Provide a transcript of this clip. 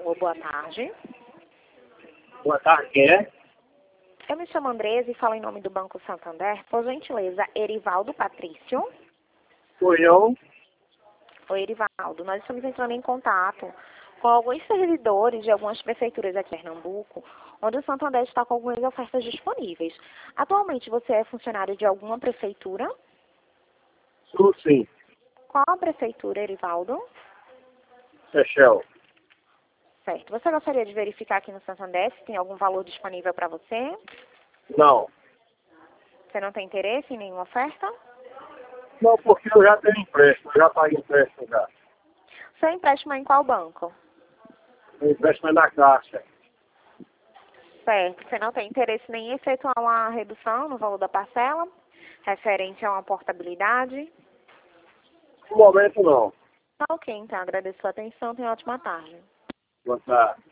Alô, boa tarde. Boa tarde, quem é? Eu me chamo Andresa e falo em nome do Banco Santander. Por gentileza, Erivaldo Patrício. Sou eu. Oi, Erivaldo. Nós estamos entrando em contato com alguns servidores de algumas prefeituras aqui em Pernambuco, onde o Santander está com algumas ofertas disponíveis. Atualmente, você é funcionário de alguma prefeitura? Sou sim. Qual a prefeitura, Erivaldo? Seychelles. Certo. Você gostaria de verificar aqui no Santander se tem algum valor disponível para você? Não. Você não tem interesse em nenhuma oferta? Não, porque eu já tenho empréstimo, eu já paguei empréstimo já. Seu empréstimo é em qual banco? O empréstimo é na Caixa. Certo. Você não tem interesse nem em efetuar uma redução no valor da parcela, referente a uma portabilidade? No momento não. Tá ok, então. Agradeço a sua atenção. Tenha uma ótima tarde. Boa tarde.